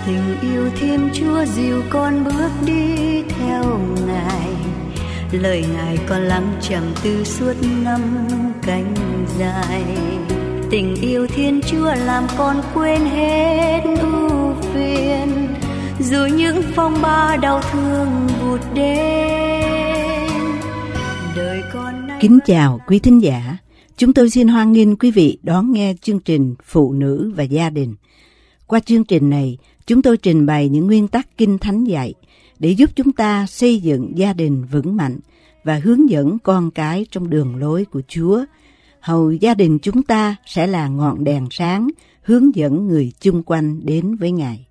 Tình yêu Thiên Chúa dìu con bước đi theo Ngài, lời Ngài con lắng trầm tư suốt năm cánh dài. Tình yêu Thiên Chúa làm con quên hết ưu phiền, dù những phong ba đau thương vụt đến. Đời con nay... Kính chào quý thính giả, chúng tôi xin hoan nghênh quý vị đón nghe chương trình Phụ nữ và gia đình. Qua chương trình này, chúng tôi trình bày những nguyên tắc Kinh Thánh dạy để giúp chúng ta xây dựng gia đình vững mạnh và hướng dẫn con cái trong đường lối của Chúa. Hầu gia đình chúng ta sẽ là ngọn đèn sáng hướng dẫn người chung quanh đến với Ngài.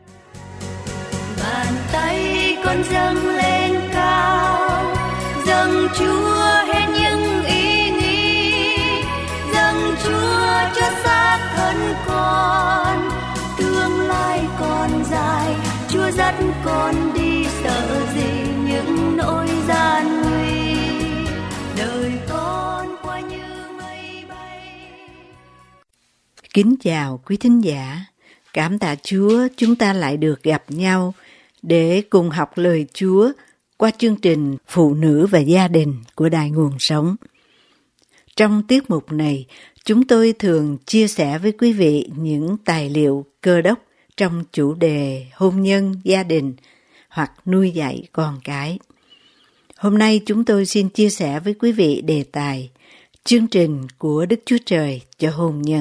Bàn tay con dâng lên cao, dâng Chúa hết những ý nghĩ, dâng Chúa cho xác thân con. Tương lai còn dài, Chúa dắt con đi, sợ gì những nỗi gian nguy. Đời con qua như mây bay. Kính chào quý thính giả, cảm tạ Chúa chúng ta lại được gặp nhau để cùng học lời Chúa qua chương trình Phụ nữ và gia đình của Đài Nguồn Sống. Trong tiết mục này, chúng tôi thường chia sẻ với quý vị những tài liệu cơ đốc trong chủ đề hôn nhân, gia đình hoặc nuôi dạy con cái. Hôm nay chúng tôi xin chia sẻ với quý vị đề tài chương trình của Đức Chúa Trời cho hôn nhân.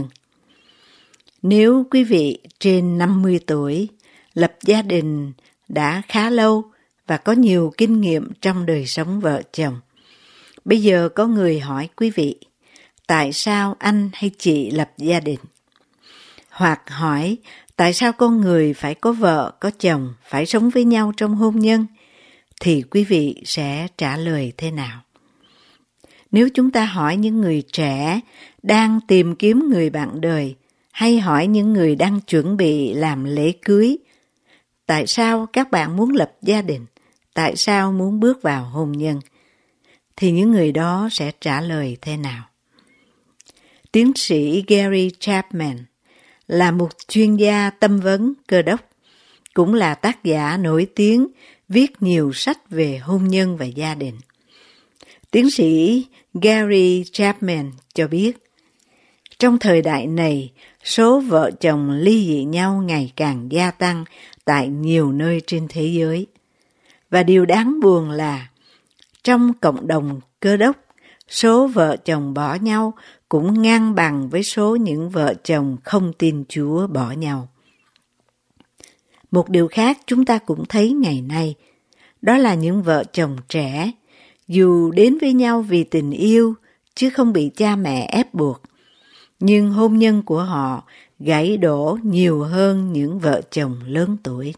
Nếu quý vị trên 50 tuổi, lập gia đình đã khá lâu và có nhiều kinh nghiệm trong đời sống vợ chồng, bây giờ có người hỏi quý vị, tại sao anh hay chị lập gia đình? Hoặc hỏi, tại sao con người phải có vợ, có chồng, phải sống với nhau trong hôn nhân? Thì quý vị sẽ trả lời thế nào? Nếu chúng ta hỏi những người trẻ đang tìm kiếm người bạn đời, hay hỏi những người đang chuẩn bị làm lễ cưới, tại sao các bạn muốn lập gia đình? Tại sao muốn bước vào hôn nhân? Thì những người đó sẽ trả lời thế nào? Tiến sĩ Gary Chapman là một chuyên gia tâm vấn cơ đốc, cũng là tác giả nổi tiếng viết nhiều sách về hôn nhân và gia đình. Tiến sĩ Gary Chapman cho biết, trong thời đại này, số vợ chồng ly dị nhau ngày càng gia tăng tại nhiều nơi trên thế giới. Và điều đáng buồn là, trong cộng đồng cơ đốc, số vợ chồng bỏ nhau cũng ngang bằng với số những vợ chồng không tin Chúa bỏ nhau. Một điều khác chúng ta cũng thấy ngày nay, đó là những vợ chồng trẻ, dù đến với nhau vì tình yêu, chứ không bị cha mẹ ép buộc, nhưng hôn nhân của họ gãy đổ nhiều hơn những vợ chồng lớn tuổi.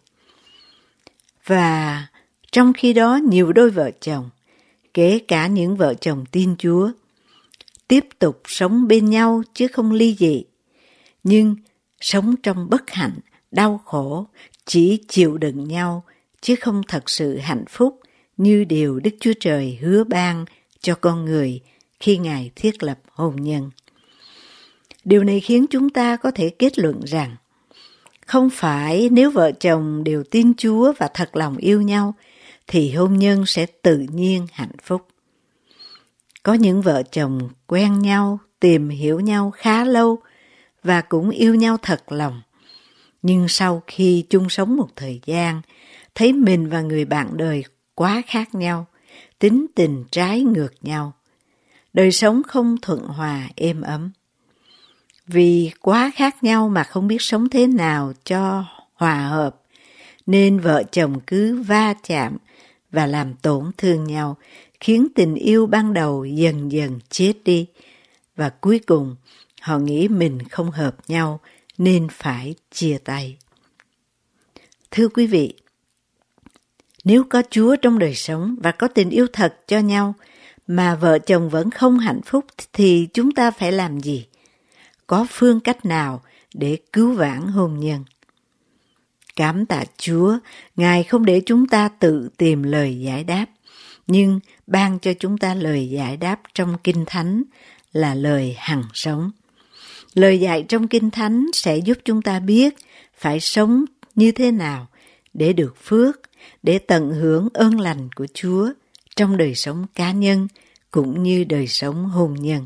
Và trong khi đó nhiều đôi vợ chồng, kể cả những vợ chồng tin Chúa, tiếp tục sống bên nhau chứ không ly dị, nhưng sống trong bất hạnh, đau khổ, chỉ chịu đựng nhau chứ không thật sự hạnh phúc như điều Đức Chúa Trời hứa ban cho con người khi Ngài thiết lập hôn nhân. Điều này khiến chúng ta có thể kết luận rằng, không phải nếu vợ chồng đều tin Chúa và thật lòng yêu nhau, thì hôn nhân sẽ tự nhiên hạnh phúc. Có những vợ chồng quen nhau, tìm hiểu nhau khá lâu và cũng yêu nhau thật lòng. Nhưng sau khi chung sống một thời gian, thấy mình và người bạn đời quá khác nhau, tính tình trái ngược nhau. Đời sống không thuận hòa êm ấm. Vì quá khác nhau mà không biết sống thế nào cho hòa hợp, nên vợ chồng cứ va chạm và làm tổn thương nhau, khiến tình yêu ban đầu dần dần chết đi, và cuối cùng họ nghĩ mình không hợp nhau nên phải chia tay. Thưa quý vị, nếu có Chúa trong đời sống và có tình yêu thật cho nhau mà vợ chồng vẫn không hạnh phúc thì chúng ta phải làm gì? Có phương cách nào để cứu vãn hôn nhân? Cảm tạ Chúa, Ngài không để chúng ta tự tìm lời giải đáp, nhưng ban cho chúng ta lời giải đáp trong Kinh Thánh là lời hằng sống. Lời dạy trong Kinh Thánh sẽ giúp chúng ta biết phải sống như thế nào để được phước, để tận hưởng ơn lành của Chúa trong đời sống cá nhân cũng như đời sống hôn nhân.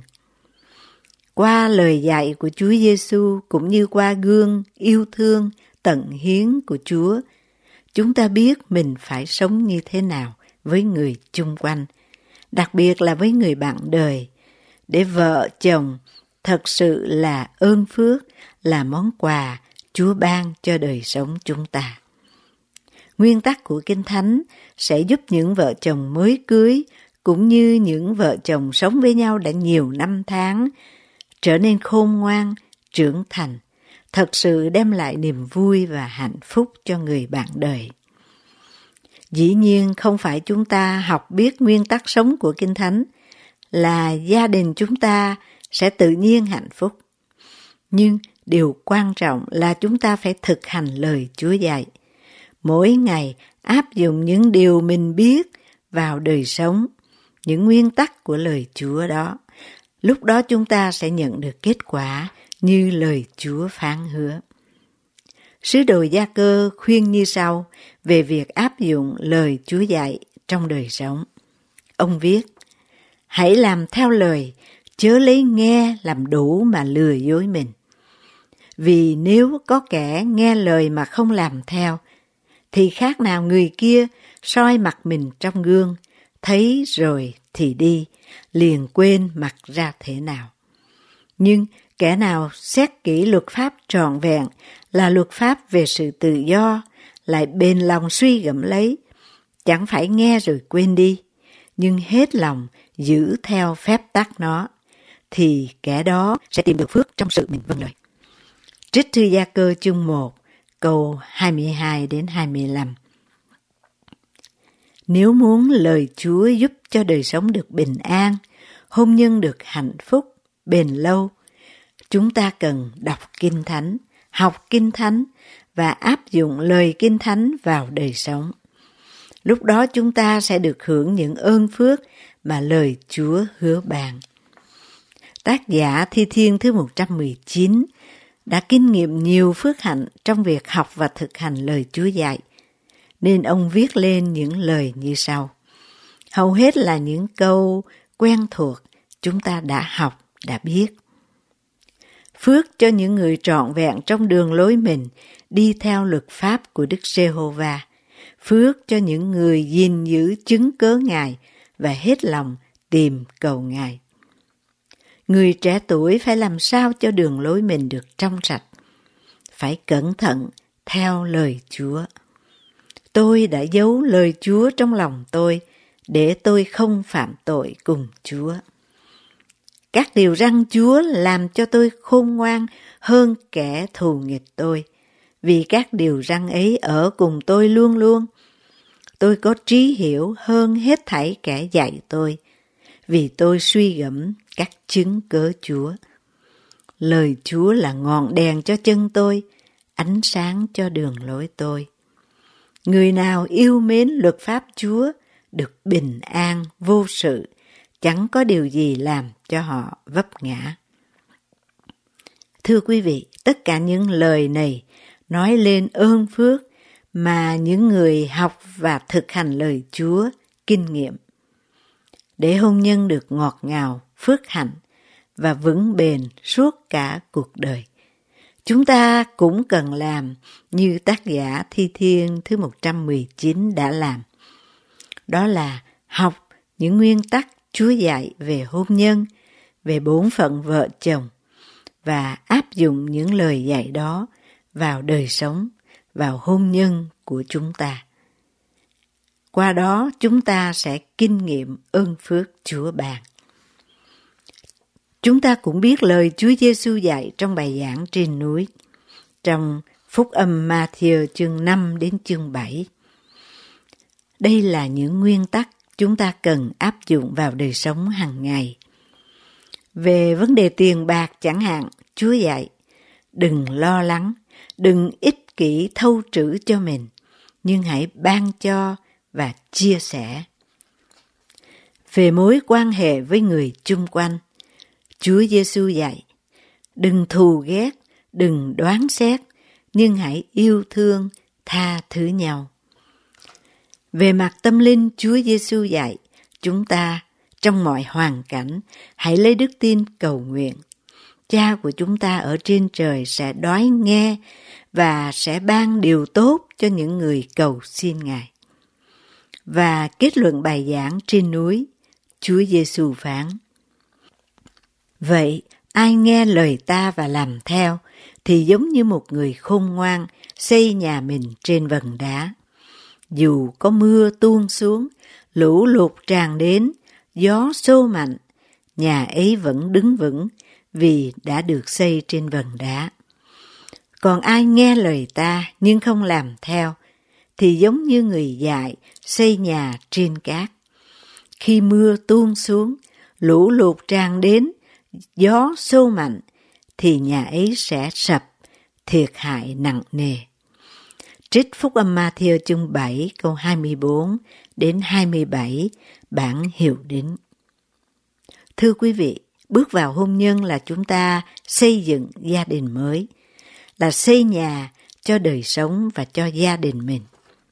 Qua lời dạy của Chúa Giêsu cũng như qua gương yêu thương tận hiến của Chúa, chúng ta biết mình phải sống như thế nào với người chung quanh, đặc biệt là với người bạn đời, để vợ chồng thật sự là ơn phước, là món quà Chúa ban cho đời sống chúng ta. Nguyên tắc của Kinh Thánh sẽ giúp những vợ chồng mới cưới cũng như những vợ chồng sống với nhau đã nhiều năm tháng trở nên khôn ngoan, trưởng thành, thật sự đem lại niềm vui và hạnh phúc cho người bạn đời. Dĩ nhiên không phải chúng ta học biết nguyên tắc sống của Kinh Thánh là gia đình chúng ta sẽ tự nhiên hạnh phúc. Nhưng điều quan trọng là chúng ta phải thực hành lời Chúa dạy. Mỗi ngày áp dụng những điều mình biết vào đời sống, những nguyên tắc của lời Chúa đó. Lúc đó chúng ta sẽ nhận được kết quả như lời Chúa phán hứa. Sứ đồ Gia Cơ khuyên như sau về việc áp dụng lời Chúa dạy trong đời sống. Ông viết: hãy làm theo lời, chớ lấy nghe làm đủ mà lừa dối mình. Vì nếu có kẻ nghe lời mà không làm theo, thì khác nào người kia soi mặt mình trong gương, thấy rồi thì đi, liền quên mặt ra thế nào. Nhưng kẻ nào xét kỹ luật pháp trọn vẹn là luật pháp về sự tự do, lại bền lòng suy gẫm lấy, chẳng phải nghe rồi quên đi, nhưng hết lòng giữ theo phép tắc nó, thì kẻ đó sẽ tìm được phước trong sự mình vâng lời. Trích thư Gia Cơ chương 1, câu 22 đến 25. Nếu muốn lời Chúa giúp cho đời sống được bình an, hôn nhân được hạnh phúc, bền lâu, chúng ta cần đọc Kinh Thánh, học Kinh Thánh và áp dụng lời Kinh Thánh vào đời sống. Lúc đó chúng ta sẽ được hưởng những ơn phước mà lời Chúa hứa ban. Tác giả Thi Thiên thứ 119 đã kinh nghiệm nhiều phước hạnh trong việc học và thực hành lời Chúa dạy, nên ông viết lên những lời như sau. Hầu hết là những câu quen thuộc chúng ta đã học, đã biết. Phước cho những người trọn vẹn trong đường lối mình đi theo luật pháp của Đức Giê-hô-va. Phước cho những người gìn giữ chứng cớ Ngài và hết lòng tìm cầu Ngài. Người trẻ tuổi phải làm sao cho đường lối mình được trong sạch. Phải cẩn thận theo lời Chúa. Tôi đã giấu lời Chúa trong lòng tôi để tôi không phạm tội cùng Chúa. Các điều răn Chúa làm cho tôi khôn ngoan hơn kẻ thù nghịch tôi, vì các điều răn ấy ở cùng tôi luôn luôn. Tôi có trí hiểu hơn hết thảy kẻ dạy tôi, vì tôi suy gẫm các chứng cớ Chúa. Lời Chúa là ngọn đèn cho chân tôi, ánh sáng cho đường lối tôi. Người nào yêu mến luật pháp Chúa được bình an vô sự, chẳng có điều gì làm cho họ vấp ngã. Thưa quý vị, tất cả những lời này nói lên ơn phước mà những người học và thực hành lời Chúa kinh nghiệm. Để hôn nhân được ngọt ngào, phước hạnh và vững bền suốt cả cuộc đời, chúng ta cũng cần làm như tác giả Thi Thiên thứ 119 đã làm. Đó là học những nguyên tắc Chúa dạy về hôn nhân, về bổn phận vợ chồng và áp dụng những lời dạy đó vào đời sống, vào hôn nhân của chúng ta. Qua đó chúng ta sẽ kinh nghiệm ơn phước Chúa ban. Chúng ta cũng biết lời Chúa Giêsu dạy trong bài giảng trên núi, trong Phúc âm Ma-thi-ơ chương 5 đến chương 7. Đây là những nguyên tắc chúng ta cần áp dụng vào đời sống hàng ngày. Về vấn đề tiền bạc chẳng hạn, Chúa dạy, đừng lo lắng, đừng ích kỷ thâu trữ cho mình, nhưng hãy ban cho và chia sẻ. Về mối quan hệ với người chung quanh, Chúa Giêsu dạy, đừng thù ghét, đừng đoán xét, nhưng hãy yêu thương, tha thứ nhau. Về mặt tâm linh, Chúa Giêsu dạy chúng ta trong mọi hoàn cảnh hãy lấy đức tin cầu nguyện. Cha của chúng ta ở trên trời sẽ đói nghe và sẽ ban điều tốt cho những người cầu xin Ngài. Và kết luận bài giảng trên núi, Chúa Giêsu phán: Vậy ai nghe lời ta và làm theo thì giống như một người khôn ngoan xây nhà mình trên vầng đá. Dù có mưa tuôn xuống, lũ lụt tràn đến, gió xô mạnh, nhà ấy vẫn đứng vững vì đã được xây trên vầng đá. Còn ai nghe lời ta nhưng không làm theo thì giống như người dại xây nhà trên cát. Khi mưa tuôn xuống, lũ lụt tràn đến, gió xô mạnh thì nhà ấy sẽ sập, thiệt hại nặng nề. Trích Phúc Âm Ma-thi-ơ chương 7 câu 24 đến 27, bản hiệu đính. Thưa quý vị, bước vào hôn nhân là chúng ta xây dựng gia đình mới, là xây nhà cho đời sống và cho gia đình mình.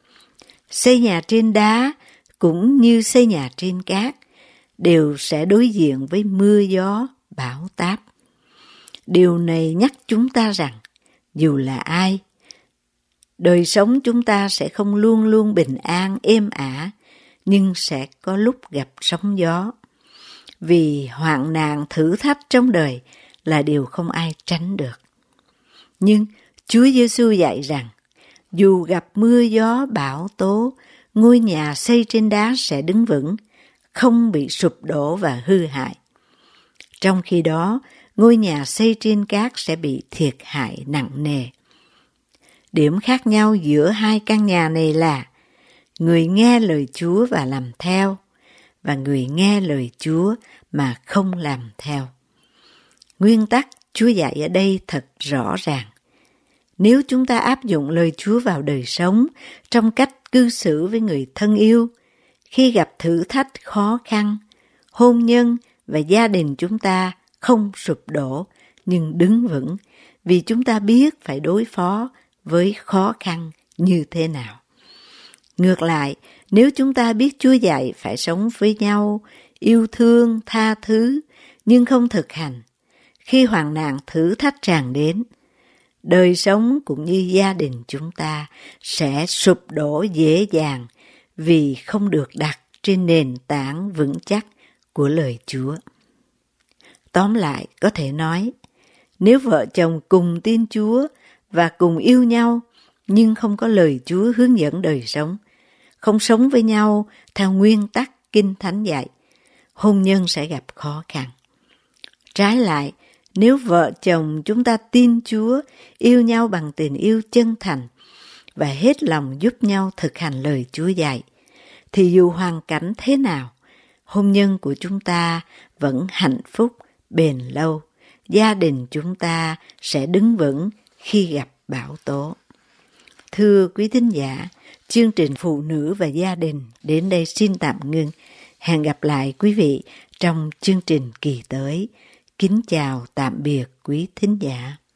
Xây nhà trên đá cũng như xây nhà trên cát đều sẽ đối diện với mưa gió, bão táp. Điều này nhắc chúng ta rằng dù là ai, đời sống chúng ta sẽ không luôn luôn bình an, êm ả, nhưng sẽ có lúc gặp sóng gió. Vì hoạn nạn thử thách trong đời là điều không ai tránh được. Nhưng Chúa Giêsu dạy rằng, dù gặp mưa gió bão tố, ngôi nhà xây trên đá sẽ đứng vững, không bị sụp đổ và hư hại. Trong khi đó, ngôi nhà xây trên cát sẽ bị thiệt hại nặng nề. Điểm khác nhau giữa hai căn nhà này là người nghe lời Chúa và làm theo, và người nghe lời Chúa mà không làm theo. Nguyên tắc Chúa dạy ở đây thật rõ ràng. Nếu chúng ta áp dụng lời Chúa vào đời sống trong cách cư xử với người thân yêu, khi gặp thử thách khó khăn, hôn nhân và gia đình chúng ta không sụp đổ nhưng đứng vững, vì chúng ta biết phải đối phó với khó khăn như thế nào. Ngược lại, nếu chúng ta biết Chúa dạy phải sống với nhau, yêu thương, tha thứ, nhưng không thực hành, khi hoạn nạn thử thách tràn đến, đời sống cũng như gia đình chúng ta sẽ sụp đổ dễ dàng vì không được đặt trên nền tảng vững chắc của lời Chúa. Tóm lại, có thể nói, nếu vợ chồng cùng tin Chúa và cùng yêu nhau, nhưng không có lời Chúa hướng dẫn đời sống, không sống với nhau theo nguyên tắc Kinh Thánh dạy, hôn nhân sẽ gặp khó khăn. Trái lại, nếu vợ chồng chúng ta tin Chúa, yêu nhau bằng tình yêu chân thành và hết lòng giúp nhau thực hành lời Chúa dạy, thì dù hoàn cảnh thế nào, hôn nhân của chúng ta vẫn hạnh phúc, bền lâu, gia đình chúng ta sẽ đứng vững khi gặp bão tố. Thưa quý thính giả, chương trình Phụ nữ và gia đình đến đây xin tạm ngưng. Hẹn gặp lại quý vị trong chương trình kỳ tới. Kính chào tạm biệt quý thính giả.